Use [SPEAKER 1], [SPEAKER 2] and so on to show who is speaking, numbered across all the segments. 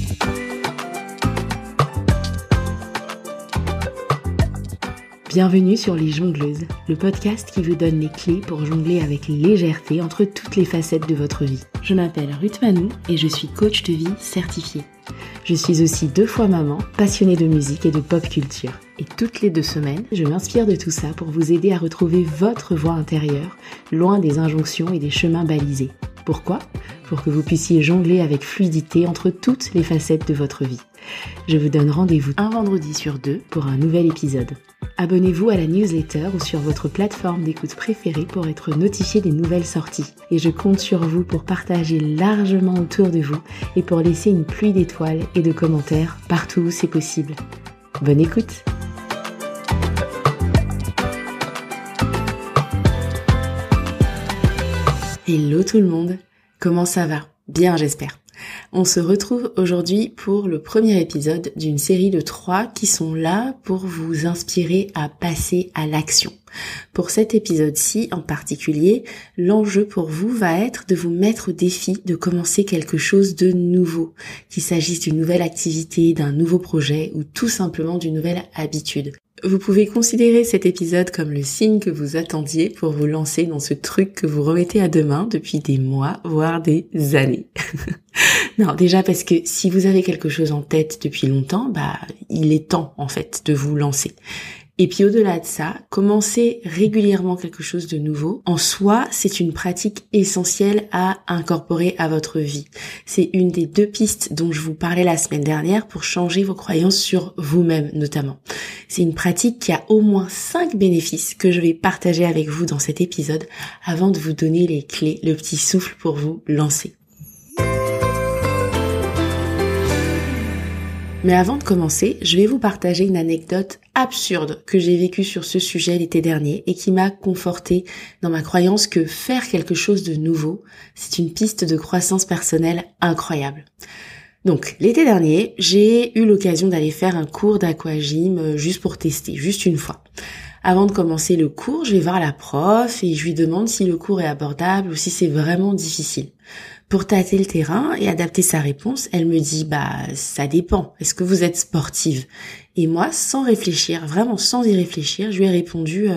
[SPEAKER 1] Bienvenue sur Les Jongleuses, le podcast qui vous donne les clés pour jongler avec légèreté entre toutes les facettes de votre vie. Je m'appelle Ruth Manou et je suis coach de vie certifiée. Je suis aussi 2 fois maman, passionnée de musique et de pop culture. Et toutes les 2 semaines, je m'inspire de tout ça pour vous aider à retrouver votre voix intérieure, loin des injonctions et des chemins balisés. Pourquoi ? Pour que vous puissiez jongler avec fluidité entre toutes les facettes de votre vie. Je vous donne rendez-vous un vendredi sur 2 pour un nouvel épisode. Abonnez-vous à la newsletter ou sur votre plateforme d'écoute préférée pour être notifié des nouvelles sorties. Et je compte sur vous pour partager largement autour de vous et pour laisser une pluie d'étoiles et de commentaires partout où c'est possible. Bonne écoute! Hello tout le monde! Comment ça va? Bien, j'espère. On se retrouve aujourd'hui pour le premier épisode d'une série de 3 qui sont là pour vous inspirer à passer à l'action. Pour cet épisode-ci en particulier, l'enjeu pour vous va être de vous mettre au défi de commencer quelque chose de nouveau, qu'il s'agisse d'une nouvelle activité, d'un nouveau projet ou tout simplement d'une nouvelle habitude. Vous pouvez considérer cet épisode comme le signe que vous attendiez pour vous lancer dans ce truc que vous remettez à demain depuis des mois, voire des années. Non, déjà parce que si vous avez quelque chose en tête depuis longtemps, il est temps en fait de vous lancer. Et puis au-delà de ça, commencer régulièrement quelque chose de nouveau, en soi, c'est une pratique essentielle à incorporer à votre vie. C'est une des 2 pistes dont je vous parlais la semaine dernière pour changer vos croyances sur vous-même notamment. C'est une pratique qui a au moins 5 bénéfices que je vais partager avec vous dans cet épisode avant de vous donner les clés, le petit souffle pour vous lancer. Mais avant de commencer, je vais vous partager une anecdote absurde que j'ai vécue sur ce sujet l'été dernier et qui m'a confortée dans ma croyance que faire quelque chose de nouveau, c'est une piste de croissance personnelle incroyable. Donc, l'été dernier, j'ai eu l'occasion d'aller faire un cours d'aquagym juste pour tester, juste une fois. Avant de commencer le cours, je vais voir la prof et je lui demande si le cours est abordable ou si c'est vraiment difficile. Pour tâter le terrain et adapter sa réponse, elle me dit « ça dépend, est-ce que vous êtes sportive ?» Et moi, sans réfléchir, vraiment sans y réfléchir, je lui ai répondu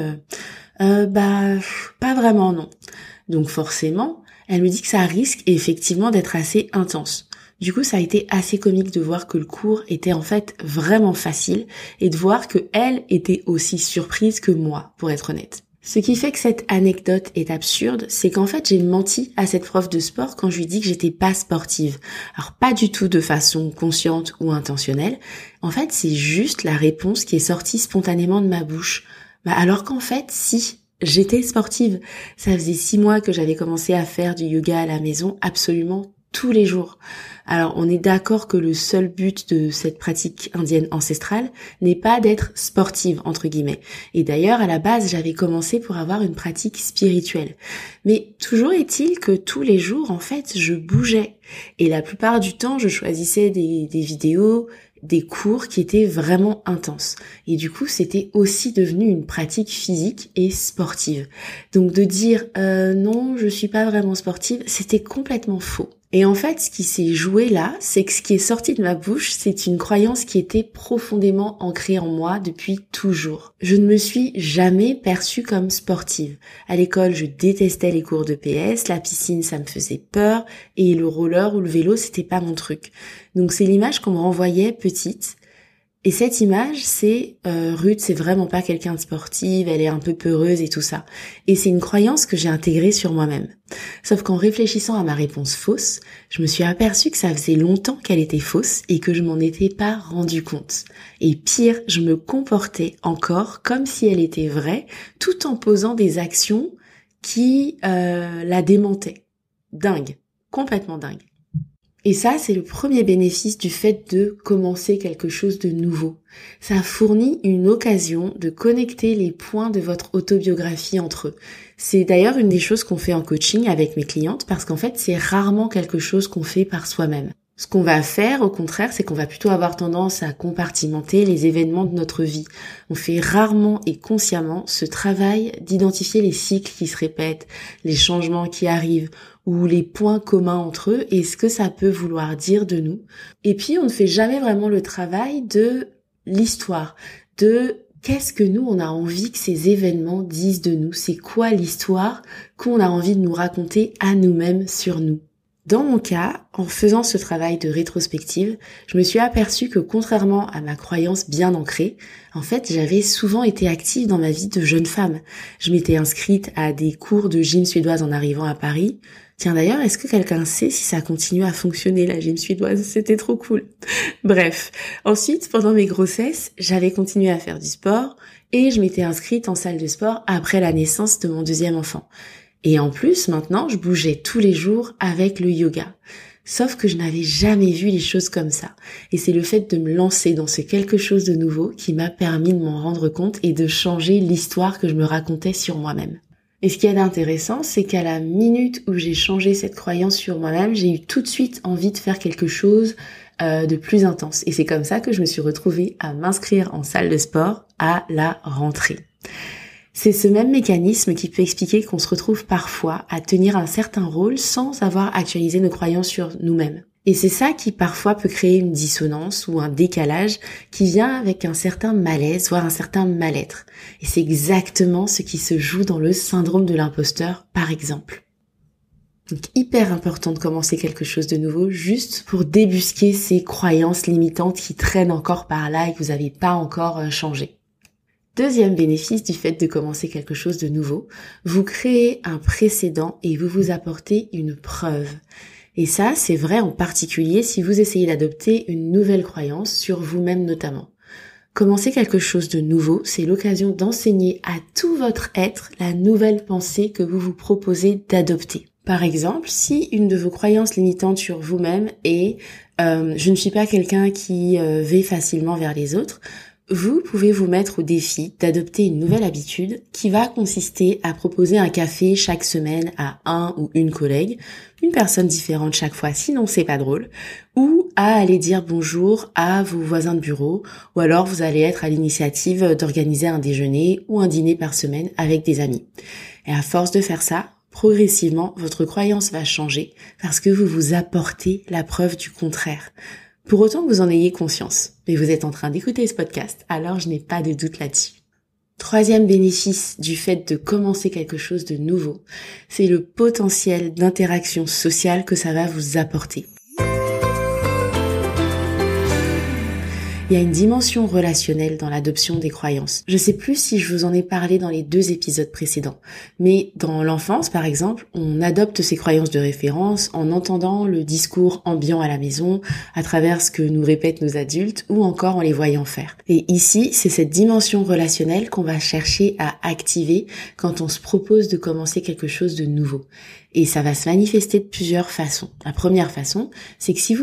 [SPEAKER 1] pas vraiment non ». Donc forcément, elle me dit que ça risque effectivement d'être assez intense. Du coup, ça a été assez comique de voir que le cours était en fait vraiment facile et de voir que elle était aussi surprise que moi, pour être honnête. Ce qui fait que cette anecdote est absurde, c'est qu'en fait j'ai menti à cette prof de sport quand je lui dis que j'étais pas sportive. Alors pas du tout de façon consciente ou intentionnelle, en fait c'est juste la réponse qui est sortie spontanément de ma bouche. Alors qu'en fait si, j'étais sportive. Ça faisait 6 mois que j'avais commencé à faire du yoga à la maison absolument tous les jours. Alors, on est d'accord que le seul but de cette pratique indienne ancestrale n'est pas d'être sportive, entre guillemets. Et d'ailleurs, à la base, j'avais commencé pour avoir une pratique spirituelle. Mais toujours est-il que tous les jours, en fait, je bougeais. Et la plupart du temps, je choisissais des vidéos, des cours qui étaient vraiment intenses. Et du coup, c'était aussi devenu une pratique physique et sportive. Donc de dire non, je suis pas vraiment sportive, c'était complètement faux. Et en fait, ce qui s'est joué là, c'est que ce qui est sorti de ma bouche, c'est une croyance qui était profondément ancrée en moi depuis toujours. Je ne me suis jamais perçue comme sportive. À l'école, je détestais les cours de PS, la piscine, ça me faisait peur, et le roller ou le vélo, c'était pas mon truc. Donc c'est l'image qu'on me renvoyait petite. Et cette image, c'est Ruth, c'est vraiment pas quelqu'un de sportive, elle est un peu peureuse et tout ça. Et c'est une croyance que j'ai intégrée sur moi-même. Sauf qu'en réfléchissant à ma réponse fausse, je me suis aperçue que ça faisait longtemps qu'elle était fausse et que je m'en étais pas rendu compte. Et pire, je me comportais encore comme si elle était vraie, tout en posant des actions qui la démentaient. Dingue, complètement dingue. Et ça, c'est le premier bénéfice du fait de commencer quelque chose de nouveau. Ça fournit une occasion de connecter les points de votre autobiographie entre eux. C'est d'ailleurs une des choses qu'on fait en coaching avec mes clientes parce qu'en fait, c'est rarement quelque chose qu'on fait par soi-même. Ce qu'on va faire, au contraire, c'est qu'on va plutôt avoir tendance à compartimenter les événements de notre vie. On fait rarement et consciemment ce travail d'identifier les cycles qui se répètent, les changements qui arrivent, ou les points communs entre eux et ce que ça peut vouloir dire de nous. Et puis, on ne fait jamais vraiment le travail de l'histoire, de qu'est-ce que nous, on a envie que ces événements disent de nous. C'est quoi l'histoire qu'on a envie de nous raconter à nous-mêmes sur nous. Dans mon cas, en faisant ce travail de rétrospective, je me suis aperçue que contrairement à ma croyance bien ancrée, en fait, j'avais souvent été active dans ma vie de jeune femme. Je m'étais inscrite à des cours de gym suédoise en arrivant à Paris. Tiens d'ailleurs, est-ce que quelqu'un sait si ça continue à fonctionner la gym suédoise? C'était trop cool. Bref, ensuite, pendant mes grossesses, j'avais continué à faire du sport et je m'étais inscrite en salle de sport après la naissance de mon deuxième enfant. Et en plus, maintenant, je bougeais tous les jours avec le yoga. Sauf que je n'avais jamais vu les choses comme ça. Et c'est le fait de me lancer dans ce quelque chose de nouveau qui m'a permis de m'en rendre compte et de changer l'histoire que je me racontais sur moi-même. Et ce qui est intéressant, c'est qu'à la minute où j'ai changé cette croyance sur moi-même, j'ai eu tout de suite envie de faire quelque chose de plus intense. Et c'est comme ça que je me suis retrouvée à m'inscrire en salle de sport à la rentrée. C'est ce même mécanisme qui peut expliquer qu'on se retrouve parfois à tenir un certain rôle sans avoir actualisé nos croyances sur nous-mêmes. Et c'est ça qui parfois peut créer une dissonance ou un décalage qui vient avec un certain malaise, voire un certain mal-être. Et c'est exactement ce qui se joue dans le syndrome de l'imposteur, par exemple. Donc hyper important de commencer quelque chose de nouveau juste pour débusquer ces croyances limitantes qui traînent encore par là et que vous n'avez pas encore changé. Deuxième bénéfice du fait de commencer quelque chose de nouveau, vous créez un précédent et vous vous apportez une preuve. Et ça, c'est vrai en particulier si vous essayez d'adopter une nouvelle croyance sur vous-même notamment. Commencer quelque chose de nouveau, c'est l'occasion d'enseigner à tout votre être la nouvelle pensée que vous vous proposez d'adopter. Par exemple, si une de vos croyances limitantes sur vous-même est « je ne suis pas quelqu'un qui va facilement vers les autres », vous pouvez vous mettre au défi d'adopter une nouvelle habitude qui va consister à proposer un café chaque semaine à un ou une collègue, une personne différente chaque fois, sinon c'est pas drôle, ou à aller dire bonjour à vos voisins de bureau, ou alors vous allez être à l'initiative d'organiser un déjeuner ou un dîner par semaine avec des amis. Et à force de faire ça, progressivement, votre croyance va changer parce que vous vous apportez la preuve du contraire. Pour autant que vous en ayez conscience, mais vous êtes en train d'écouter ce podcast, alors je n'ai pas de doute là-dessus. Troisième bénéfice du fait de commencer quelque chose de nouveau, c'est le potentiel d'interaction sociale que ça va vous apporter. Il y a une dimension relationnelle dans l'adoption des croyances. Je sais plus si je vous en ai parlé dans les 2 épisodes précédents, mais dans l'enfance, par exemple, on adopte ses croyances de référence en entendant le discours ambiant à la maison, à travers ce que nous répètent nos adultes, ou encore en les voyant faire. Et ici, c'est cette dimension relationnelle qu'on va chercher à activer quand on se propose de commencer quelque chose de nouveau. Et ça va se manifester de plusieurs façons. La première façon, c'est que si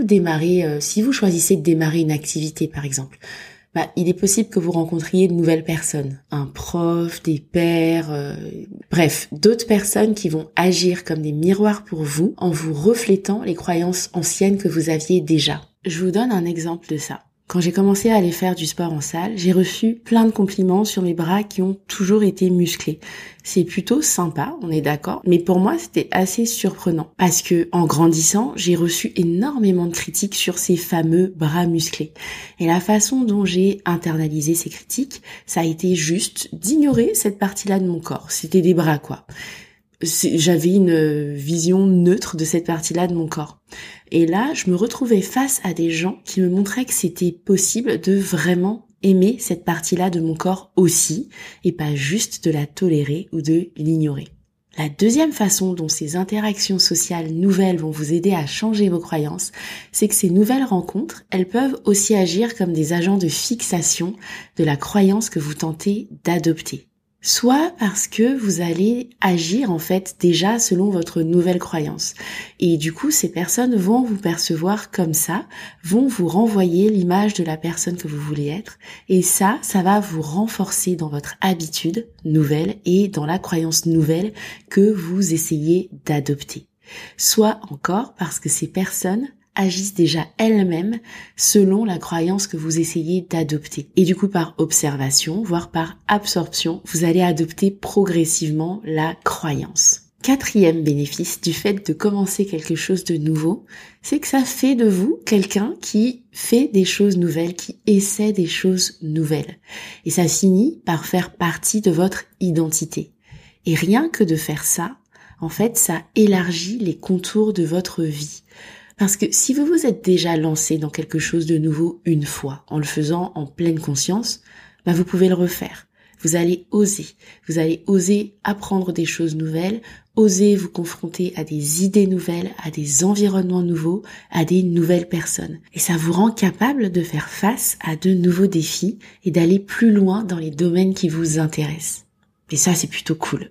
[SPEAKER 1] vous choisissez de démarrer une activité, par exemple, il est possible que vous rencontriez de nouvelles personnes, un prof, des pairs, bref, d'autres personnes qui vont agir comme des miroirs pour vous en vous reflétant les croyances anciennes que vous aviez déjà. Je vous donne un exemple de ça. Quand j'ai commencé à aller faire du sport en salle, j'ai reçu plein de compliments sur mes bras qui ont toujours été musclés. C'est plutôt sympa, on est d'accord, mais pour moi c'était assez surprenant parce que en grandissant, j'ai reçu énormément de critiques sur ces fameux bras musclés. Et la façon dont j'ai internalisé ces critiques, ça a été juste d'ignorer cette partie-là de mon corps. C'était des bras quoi. J'avais une vision neutre de cette partie-là de mon corps. Et là, je me retrouvais face à des gens qui me montraient que c'était possible de vraiment aimer cette partie-là de mon corps aussi, et pas juste de la tolérer ou de l'ignorer. La deuxième façon dont ces interactions sociales nouvelles vont vous aider à changer vos croyances, c'est que ces nouvelles rencontres, elles peuvent aussi agir comme des agents de fixation de la croyance que vous tentez d'adopter. Soit parce que vous allez agir en fait déjà selon votre nouvelle croyance. Et du coup, ces personnes vont vous percevoir comme ça, vont vous renvoyer l'image de la personne que vous voulez être. Et ça va vous renforcer dans votre habitude nouvelle et dans la croyance nouvelle que vous essayez d'adopter. Soit encore parce que ces personnes agissent déjà elles-mêmes selon la croyance que vous essayez d'adopter. Et du coup, par observation, voire par absorption, vous allez adopter progressivement la croyance. 4e bénéfice du fait de commencer quelque chose de nouveau, c'est que ça fait de vous quelqu'un qui fait des choses nouvelles, qui essaie des choses nouvelles. Et ça finit par faire partie de votre identité. Et rien que de faire ça, en fait, ça élargit les contours de votre vie. Parce que si vous vous êtes déjà lancé dans quelque chose de nouveau une fois, en le faisant en pleine conscience, vous pouvez le refaire. Vous allez oser apprendre des choses nouvelles, oser vous confronter à des idées nouvelles, à des environnements nouveaux, à des nouvelles personnes. Et ça vous rend capable de faire face à de nouveaux défis et d'aller plus loin dans les domaines qui vous intéressent. Et ça, c'est plutôt cool.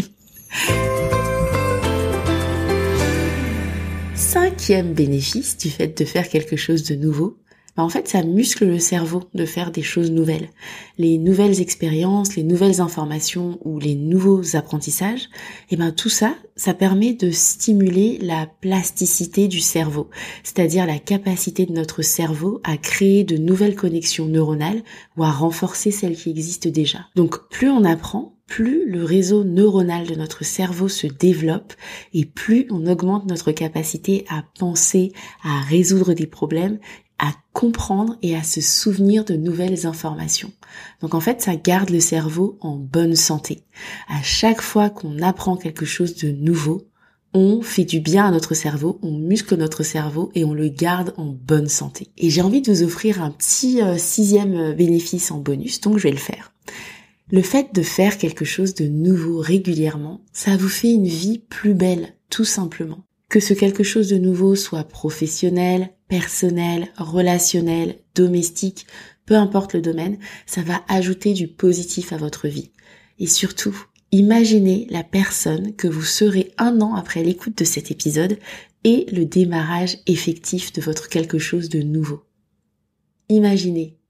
[SPEAKER 1] 5e bénéfice du fait de faire quelque chose de nouveau, en fait, ça muscle le cerveau de faire des choses nouvelles. Les nouvelles expériences, les nouvelles informations ou les nouveaux apprentissages, tout ça, ça permet de stimuler la plasticité du cerveau, c'est-à-dire la capacité de notre cerveau à créer de nouvelles connexions neuronales ou à renforcer celles qui existent déjà. Donc, plus on apprend, plus le réseau neuronal de notre cerveau se développe et plus on augmente notre capacité à penser, à résoudre des problèmes, à comprendre et à se souvenir de nouvelles informations. Donc en fait, ça garde le cerveau en bonne santé. À chaque fois qu'on apprend quelque chose de nouveau, on fait du bien à notre cerveau, on muscle notre cerveau et on le garde en bonne santé. Et j'ai envie de vous offrir un petit 6e bénéfice en bonus, donc je vais le faire. Le fait de faire quelque chose de nouveau régulièrement, ça vous fait une vie plus belle, tout simplement. Que ce quelque chose de nouveau soit professionnel, personnel, relationnel, domestique, peu importe le domaine, ça va ajouter du positif à votre vie. Et surtout, imaginez la personne que vous serez 1 an après l'écoute de cet épisode et le démarrage effectif de votre quelque chose de nouveau. Imaginez.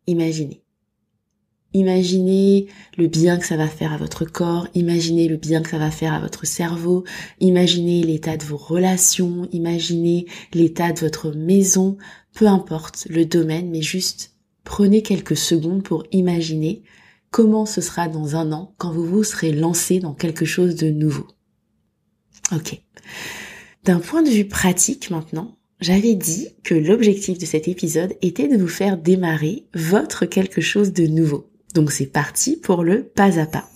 [SPEAKER 1] Imaginez le bien que ça va faire à votre corps, imaginez le bien que ça va faire à votre cerveau, imaginez l'état de vos relations, imaginez l'état de votre maison, peu importe le domaine, mais juste prenez quelques secondes pour imaginer comment ce sera dans 1 an quand vous vous serez lancé dans quelque chose de nouveau. Ok. D'un point de vue pratique maintenant, j'avais dit que l'objectif de cet épisode était de vous faire démarrer votre quelque chose de nouveau. Donc c'est parti pour le pas à pas.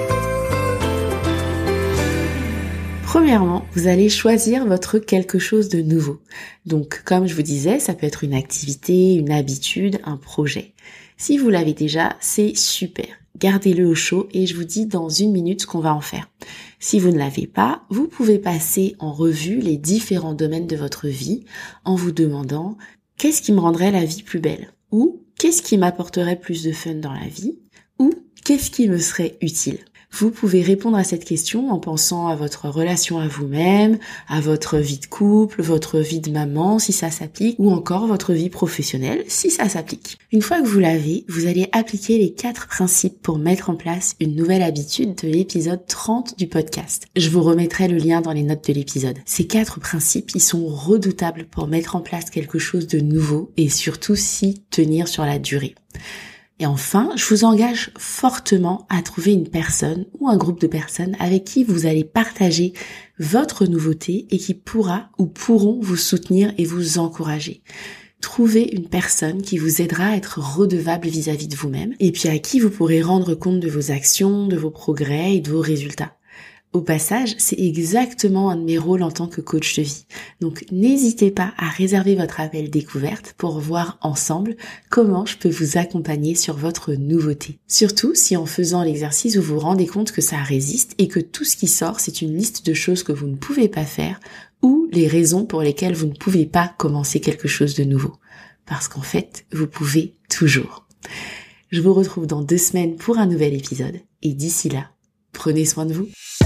[SPEAKER 1] Premièrement, vous allez choisir votre quelque chose de nouveau. Donc comme je vous disais, ça peut être une activité, une habitude, un projet. Si vous l'avez déjà, c'est super. Gardez-le au chaud et je vous dis dans 1 minute ce qu'on va en faire. Si vous ne l'avez pas, vous pouvez passer en revue les différents domaines de votre vie en vous demandant qu'est-ce qui me rendrait la vie plus belle ? Ou qu'est-ce qui m'apporterait plus de fun dans la vie ? Ou qu'est-ce qui me serait utile ? Vous pouvez répondre à cette question en pensant à votre relation à vous-même, à votre vie de couple, votre vie de maman si ça s'applique, ou encore votre vie professionnelle si ça s'applique. Une fois que vous l'avez, vous allez appliquer les 4 principes pour mettre en place une nouvelle habitude de l'épisode 30 du podcast. Je vous remettrai le lien dans les notes de l'épisode. Ces 4 principes, ils sont redoutables pour mettre en place quelque chose de nouveau et surtout s'y tenir sur la durée. Et enfin, je vous engage fortement à trouver une personne ou un groupe de personnes avec qui vous allez partager votre nouveauté et qui pourra ou pourront vous soutenir et vous encourager. Trouvez une personne qui vous aidera à être redevable vis-à-vis de vous-même et puis à qui vous pourrez rendre compte de vos actions, de vos progrès et de vos résultats. Au passage, c'est exactement un de mes rôles en tant que coach de vie. Donc n'hésitez pas à réserver votre appel découverte pour voir ensemble comment je peux vous accompagner sur votre nouveauté. Surtout si en faisant l'exercice vous vous rendez compte que ça résiste et que tout ce qui sort c'est une liste de choses que vous ne pouvez pas faire ou les raisons pour lesquelles vous ne pouvez pas commencer quelque chose de nouveau. Parce qu'en fait, vous pouvez toujours. Je vous retrouve dans 2 semaines pour un nouvel épisode et d'ici là, prenez soin de vous.